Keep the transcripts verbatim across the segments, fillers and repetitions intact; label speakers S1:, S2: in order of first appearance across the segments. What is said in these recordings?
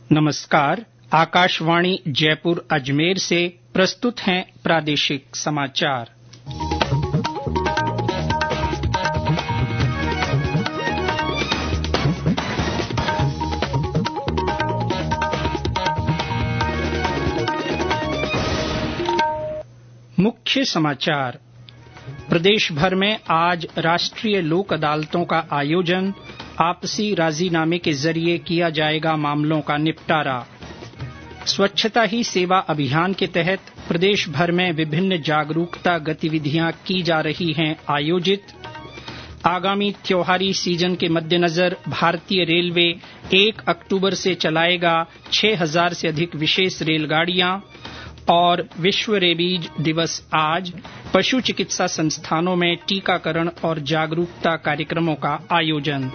S1: नमस्कार। आकाशवाणी जयपुर अजमेर से प्रस्तुत हैं प्रादेशिक समाचार। मुख्य समाचार। प्रदेश भर में आज राष्ट्रीय लोक अदालतों का आयोजन, आपसी राजीनामे के जरिए किया जाएगा मामलों का निपटारा। स्वच्छता ही सेवा अभियान के तहत प्रदेश भर में विभिन्न जागरूकता गतिविधियां की जा रही हैं आयोजित। आगामी त्योहारी सीजन के मद्देनजर भारतीय रेलवे एक अक्टूबर से चलाएगा छह हजार से अधिक विशेष रेलगाड़ियां। और विश्व रेबीज दिवस आज, पशु चिकित्सा संस्थानों में टीकाकरण और जागरूकता कार्यक्रमों का आयोजन।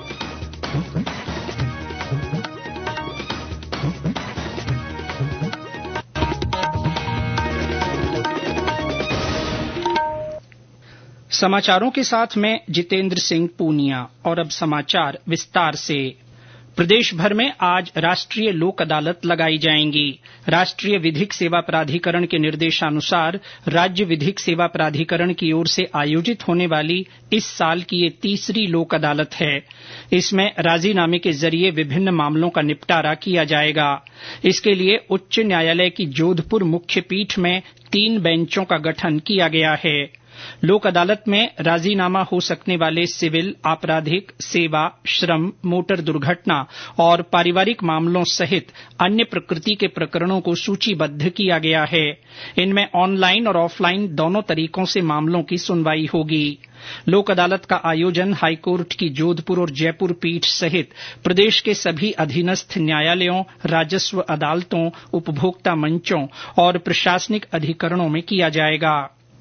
S1: समाचारों के साथ मैं जितेंद्र सिंह पूनिया। और अब समाचार विस्तार से। प्रदेश भर में आज राष्ट्रीय लोक अदालत लगाई जाएंगी। राष्ट्रीय विधिक सेवा प्राधिकरण के निर्देशानुसार राज्य विधिक सेवा प्राधिकरण की ओर से आयोजित होने वाली इस साल की ये तीसरी लोक अदालत है। इसमें राजीनामे के जरिए विभिन्न मामलों का निपटारा किया जाएगा। इसके लिए उच्च न्यायालय की जोधपुर मुख्य पीठ में तीन बेंचों का गठन किया गया है। लोक अदालत में राजीनामा हो सकने वाले सिविल, आपराधिक, सेवा, श्रम, मोटर दुर्घटना और पारिवारिक मामलों सहित अन्य प्रकृति के प्रकरणों को सूचीबद्ध किया गया है। इनमें ऑनलाइन और ऑफलाइन दोनों तरीकों से मामलों की सुनवाई होगी। लोक अदालत का आयोजन हाईकोर्ट की जोधपुर और जयपुर पीठ सहित प्रदेश के सभी अधीनस्थ न्यायालयों, राजस्व अदालतों, उपभोक्ता मंचों और प्रशासनिक अधिकरणों में किया जाएगा।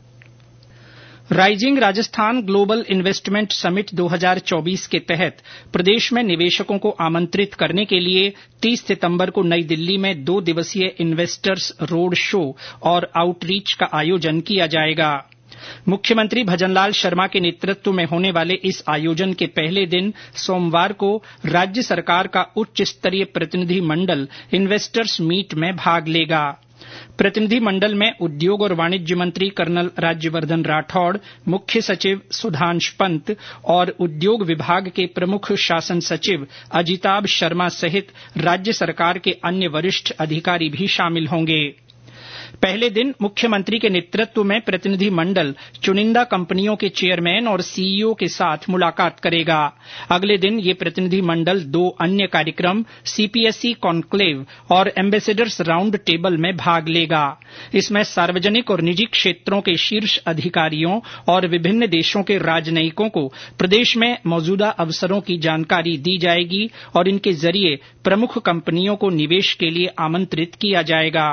S1: Rising Rajasthan global investment summit दो हज़ार चौबीस के तहत प्रदेश में निवेशकों को आमंत्रित करने के लिए तीस सितंबर को नई दिल्ली में दो दिवसीय इन्वेस्टर्स रोड शो और आउटरीच का आयोजन किया जाएगा। मुख्यमंत्री भजनलाल शर्मा के नेतृत्व में होने वाले इस आयोजन के पहले दिन सोमवार को राज्य सरकार का उच्च स्तरीय प्रतिनिधि मंडल इन्वेस्टर्स मीट में भाग लेगा। प्रतिनिधि मंडल में उद्योग और वाणिज्य मंत्री कर्नल राज्यवर्धन राठौड़, मुख्य सचिव सुधांश पंत और उद्योग विभाग के प्रमुख शासन सचिव अजिताभ शर्मा सहित राज्य सरकार के अन्य वरिष्ठ अधिकारी भी शामिल होंगे। पहले दिन मुख्यमंत्री के नेतृत्व में प्रतिनिधि मंडल चुनिंदा कंपनियों के चेयरमैन और सीईओ के साथ मुलाकात करेगा। अगले दिन ये प्रतिनिधि मंडल दो अन्य कार्यक्रम, सीपीएसई कॉन्क्लेव और एम्बेसडर्स राउंड टेबल में भाग लेगा। इसमें सार्वजनिक और निजी क्षेत्रों के शीर्ष अधिकारियों और विभिन्न देशों के राजनयिकों को प्रदेश में मौजूदा अवसरों की जानकारी दी जाएगी और इनके जरिए प्रमुख कंपनियों को निवेश के लिए आमंत्रित किया जाएगा।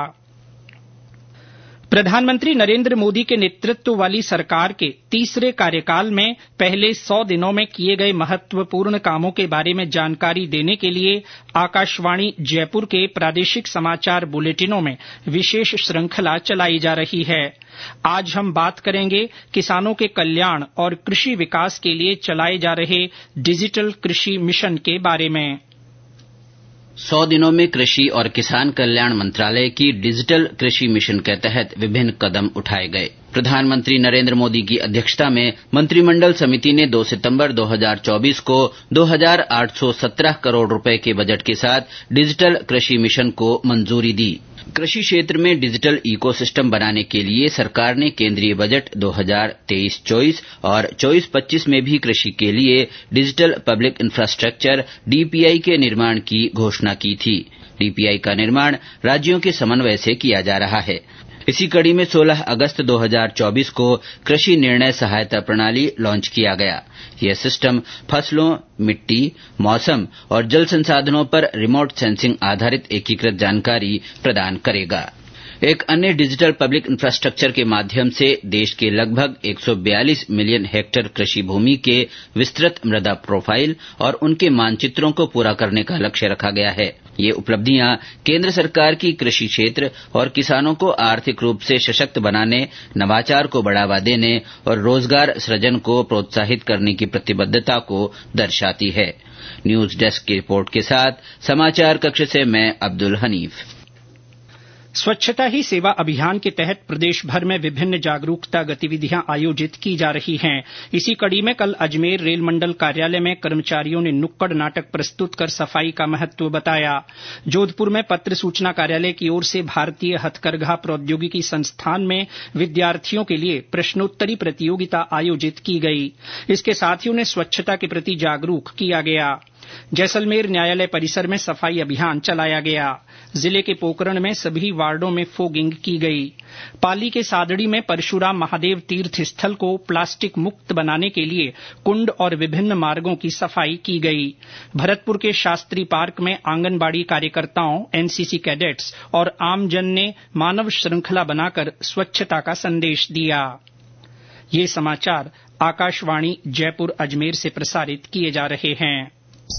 S1: प्रधानमंत्री नरेंद्र मोदी के नेतृत्व वाली सरकार के तीसरे कार्यकाल में पहले सौ दिनों में किए गए महत्वपूर्ण कामों के बारे में जानकारी देने के लिए आकाशवाणी जयपुर के प्रादेशिक समाचार बुलेटिनों में विशेष श्रृंखला चलाई जा रही है। आज हम बात करेंगे किसानों के कल्याण और कृषि विकास के लिए चलाए जा रहे डिजिटल कृषि मिशन के बारे में।
S2: सौ दिनों में कृषि और किसान कल्याण मंत्रालय की डिजिटल कृषि मिशन के तहत विभिन्न कदम उठाए गए। प्रधानमंत्री नरेंद्र मोदी की अध्यक्षता में मंत्रिमंडल समिति ने दो सितंबर दो हज़ार चौबीस को दो हज़ार आठ सौ सत्रह करोड़ रुपए के बजट के साथ डिजिटल कृषि मिशन को मंजूरी दी। कृषि क्षेत्र में डिजिटल इकोसिस्टम बनाने के लिए सरकार ने केंद्रीय बजट दो हज़ार तेईस चौबीस और चौबीस पच्चीस में भी कृषि के लिए डिजिटल पब्लिक इंफ्रास्ट्रक्चर डीपीआई के निर्माण की घोषणा की थी। डीपीआई का निर्माण राज्यों के समन्वय से किया जा रहा है। इसी कड़ी में सोलह अगस्त दो हज़ार चौबीस को कृषि निर्णय सहायता प्रणाली लॉन्च किया गया। यह सिस्टम फसलों, मिट्टी, मौसम और जल संसाधनों पर रिमोट सेंसिंग आधारित एकीकृत जानकारी प्रदान करेगा। एक अन्य डिजिटल पब्लिक इंफ्रास्ट्रक्चर के माध्यम से देश के लगभग एक सौ बयालीस मिलियन हेक्टेयर कृषि भूमि के विस्तृत मृदा प्रोफाइल और उनके मानचित्रों को पूरा करने का लक्ष्य रखा गया है। ये उपलब्धियां केंद्र सरकार की कृषि क्षेत्र और किसानों को आर्थिक रूप से सशक्त बनाने, नवाचार को बढ़ावा देने और रोजगार सृजन को प्रोत्साहित करने की प्रतिबद्धता को दर्शाती है। न्यूज डेस्क की रिपोर्ट के साथ समाचार कक्ष से मैं अब्दुल हनीफ।
S1: स्वच्छता ही सेवा अभियान के तहत प्रदेश भर में विभिन्न जागरूकता गतिविधियां आयोजित की जा रही हैं। इसी कड़ी में कल अजमेर रेल मंडल कार्यालय में कर्मचारियों ने नुक्कड़ नाटक प्रस्तुत कर सफाई का महत्व बताया। जोधपुर में पत्र सूचना कार्यालय की ओर से भारतीय हथकरघा प्रौद्योगिकी संस्थान में विद्यार्थियों के लिए प्रश्नोत्तरी प्रतियोगिता आयोजित की गई। इसके साथ ही उन्हें स्वच्छता के प्रति जागरूक किया गया। जैसलमेर न्यायालय परिसर में सफाई अभियान चलाया गया। जिले के पोकरण में सभी वार्डों में फोगिंग की गई। पाली के सादड़ी में परशुराम महादेव तीर्थ स्थल को प्लास्टिक मुक्त बनाने के लिए कुंड और विभिन्न मार्गों की सफाई की गई। भरतपुर के शास्त्री पार्क में आंगनबाड़ी कार्यकर्ताओं, एनसीसी कैडेट्स और आमजन ने मानव श्रृंखला बनाकर स्वच्छता का संदेश दिया। ये समाचार आकाशवाणी जयपुर अजमेर से प्रसारित किए जा रहे हैं।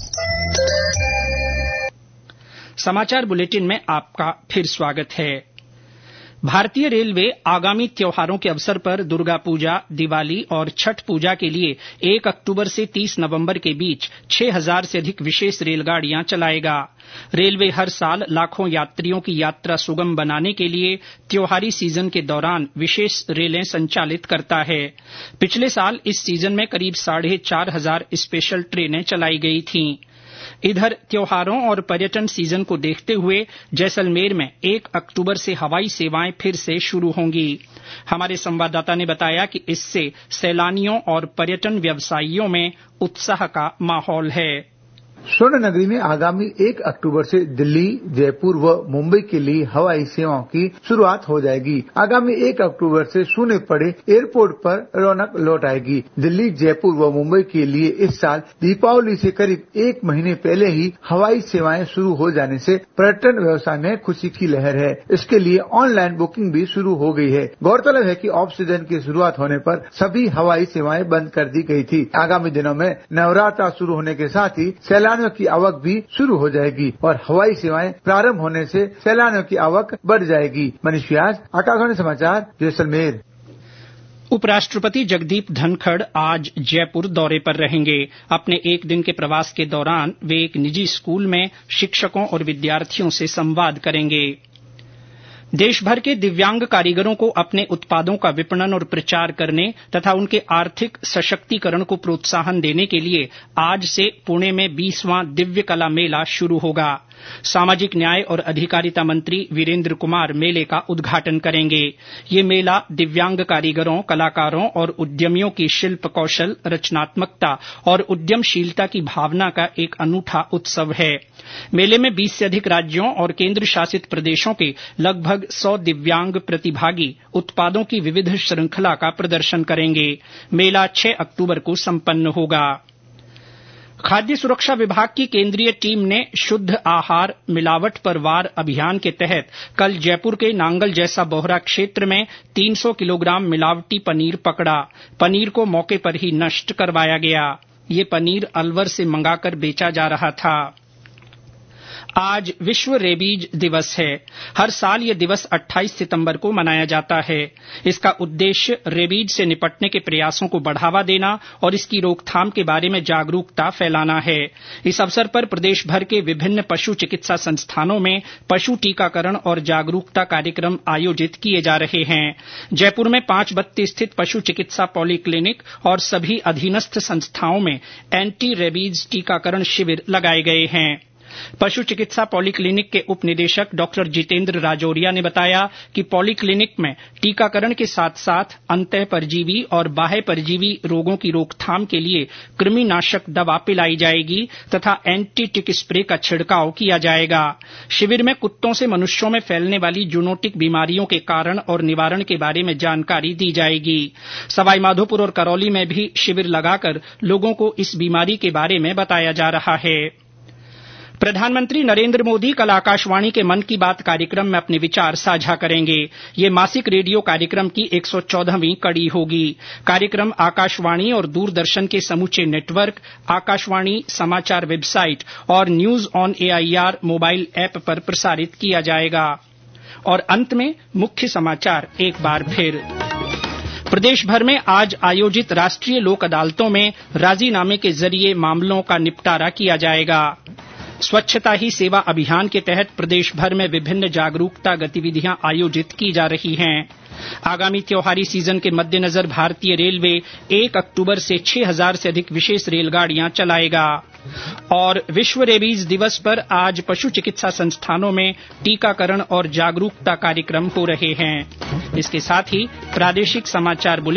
S1: समाचार बुलेटिन में आपका फिर स्वागत है। भारतीय रेलवे आगामी त्योहारों के अवसर पर दुर्गा पूजा, दिवाली और छठ पूजा के लिए एक अक्टूबर से तीस नवंबर के बीच छह हज़ार से अधिक विशेष रेलगाड़ियां चलाएगा। रेलवे हर साल लाखों यात्रियों की यात्रा सुगम बनाने के लिए त्योहारी सीजन के दौरान विशेष रेलें संचालित करता है। पिछले साल इस सीजन में करीब साढ़े चार हजार स्पेशल ट्रेनें चलाई गई थीं। इधर त्योहारों और पर्यटन सीजन को देखते हुए जैसलमेर में एक अक्टूबर से हवाई सेवाएं फिर से शुरू होंगी। हमारे संवाददाता ने बताया कि इससे सैलानियों और पर्यटन व्यवसायियों में उत्साह का माहौल है।
S3: स्वर्ण नगरी में आगामी एक अक्टूबर से दिल्ली, जयपुर व मुंबई के लिए हवाई सेवाओं की शुरुआत हो जाएगी। आगामी एक अक्टूबर से शून्य पड़े एयरपोर्ट पर रौनक लौट आएगी। दिल्ली, जयपुर व मुंबई के लिए इस साल दीपावली से करीब एक महीने पहले ही हवाई सेवाएं शुरू हो जाने से पर्यटन व्यवसाय में खुशी की लहर है। इसके लिए ऑनलाइन बुकिंग भी शुरू हो गई है। गौरतलब है कि ऑफ सीजन की शुरुआत होने पर सभी हवाई सेवाएं बंद कर दी गई थी। आगामी दिनों में नवरात्र शुरू होने के साथ ही सैलानियों की आवक भी शुरू हो जाएगी और हवाई सेवाएं प्रारंभ होने से सैलानियों की आवक बढ़ जाएगी। मनीष व्यास, आकाशवाणी समाचार, जैसलमेर।
S1: उपराष्ट्रपति जगदीप धनखड़ आज जयपुर दौरे पर रहेंगे। अपने एक दिन के प्रवास के दौरान वे एक निजी स्कूल में शिक्षकों और विद्यार्थियों से संवाद करेंगे। देश भर के दिव्यांग कारीगरों को अपने उत्पादों का विपणन और प्रचार करने तथा उनके आर्थिक सशक्तिकरण को प्रोत्साहन देने के लिए आज से पुणे में बीसवां दिव्य कला मेला शुरू होगा। सामाजिक न्याय और अधिकारिता मंत्री वीरेंद्र कुमार मेले का उद्घाटन करेंगे। ये मेला दिव्यांग कारीगरों, कलाकारों और उद्यमियों की शिल्प कौशल, रचनात्मकता और उद्यमशीलता की भावना का एक अनूठा उत्सव है। मेले में बीस से अधिक राज्यों और केंद्र शासित प्रदेशों के लगभग सौ दिव्यांग प्रतिभागी उत्पादों की विविध श्रृंखला का प्रदर्शन करेंगे। मेला छह अक्टूबर को संपन्न होगा। खाद्य सुरक्षा विभाग की केंद्रीय टीम ने शुद्ध आहार मिलावट पर वार अभियान के तहत कल जयपुर के नांगल जैसा बोहरा क्षेत्र में तीन सौ किलोग्राम मिलावटी पनीर पकड़ा। पनीर को मौके पर ही नष्ट करवाया गया। ये पनीर अलवर से मंगाकर बेचा जा रहा था। आज विश्व रेबीज दिवस है। हर साल यह दिवस अट्ठाईस सितंबर को मनाया जाता है। इसका उद्देश्य रेबीज से निपटने के प्रयासों को बढ़ावा देना और इसकी रोकथाम के बारे में जागरूकता फैलाना है। इस अवसर पर प्रदेश भर के विभिन्न पशु चिकित्सा संस्थानों में पशु टीकाकरण और जागरूकता कार्यक्रम आयोजित किए जा रहे हैं। जयपुर में पांच बत्ती स्थित पशु चिकित्सा पॉलीक्लिनिक और सभी अधीनस्थ संस्थाओं में एंटी रेबीज टीकाकरण शिविर लगाए गए हैं। पशु चिकित्सा पॉलीक्लिनिक के उप निदेशक डॉक्टर जितेंद्र राजौरिया ने बताया कि पॉलीक्लिनिक में टीकाकरण के साथ साथ अंतः परजीवी और बाह्य परजीवी रोगों की रोकथाम के लिए कृमिनाशक दवा पिलाई जाएगी तथा एंटी टिक स्प्रे का छिड़काव किया जाएगा। शिविर में कुत्तों से मनुष्यों में फैलने वाली जूनोटिक बीमारियों के कारण और निवारण के बारे में जानकारी दी जाएगी। सवाईमाधोपुर और करौली में भी शिविर लगाकर लोगों को इस बीमारी के बारे में बताया जा रहा है। प्रधानमंत्री नरेंद्र मोदी कल आकाशवाणी के मन की बात कार्यक्रम में अपने विचार साझा करेंगे। ये मासिक रेडियो कार्यक्रम की एक सौ चौदहवीं कड़ी होगी। कार्यक्रम आकाशवाणी और दूरदर्शन के समूचे नेटवर्क, आकाशवाणी समाचार वेबसाइट और news on AIR mobile app पर प्रसारित किया जाएगा। और अंत में मुख्य समाचार एक बार फिर। प्रदेश भर में आज आयोजित राष्ट्रीय लोक अदालतों में राजीनामे के जरिए मामलों का निपटारा किया जाएगा। स्वच्छता ही सेवा अभियान के तहत प्रदेश भर में विभिन्न जागरूकता गतिविधियां आयोजित की जा रही हैं। आगामी त्योहारी सीजन के मद्देनजर भारतीय रेलवे एक अक्टूबर से छह हजार से अधिक विशेष रेलगाड़ियां चलाएगा। और विश्व रेबीज दिवस पर आज पशु चिकित्सा संस्थानों में टीकाकरण और जागरूकता कार्यक्रम हो रहे हैं। इसके साथ ही प्रादेशिक समाचार